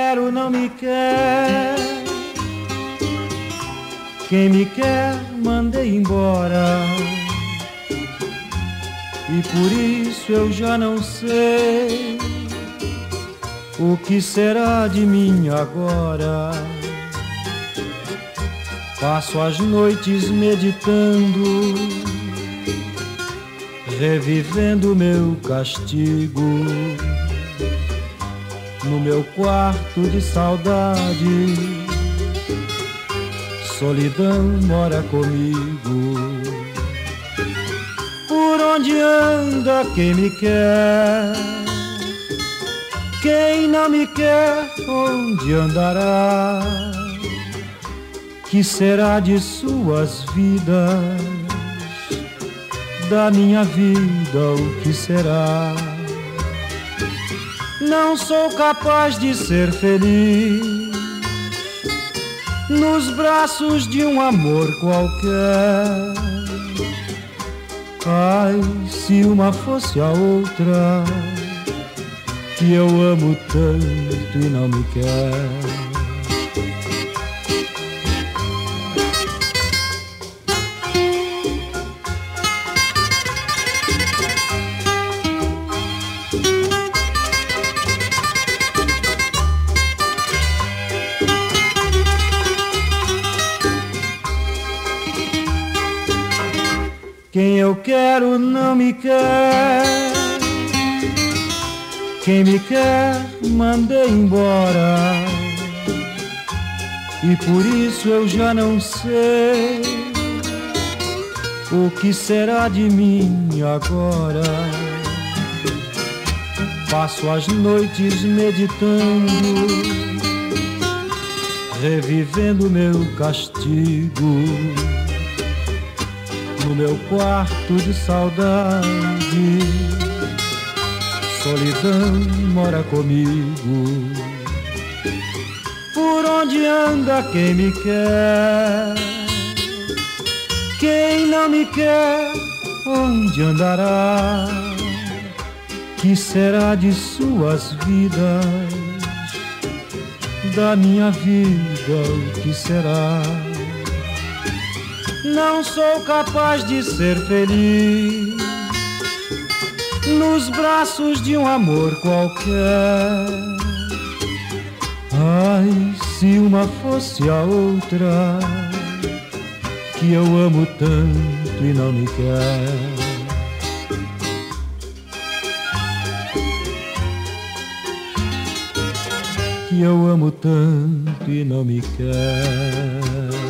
quero não me quer. Quem me quer mandei embora, e por isso eu já não sei o que será de mim agora. Passo as noites meditando, revivendo meu castigo. No meu quarto de saudade, solidão mora comigo. Por onde anda quem me quer? Quem não me quer, onde andará? Que será de suas vidas? Da minha vida, o que será? Não sou capaz de ser feliz nos braços de um amor qualquer. Ai, se uma fosse a outra, que eu amo tanto e não me quer. Quem eu quero não me quer. Quem me quer mandei embora, e por isso eu já não sei o que será de mim agora. Passo as noites meditando, revivendo meu castigo. No meu quarto de saudade, solidão mora comigo. Por onde anda quem me quer? Quem não me quer, onde andará? Que será de suas vidas? Da minha vida, o que será? Não sou capaz de ser feliz nos braços de um amor qualquer. Ai, se uma fosse a outra, que eu amo tanto e não me quer. Que eu amo tanto e não me quer.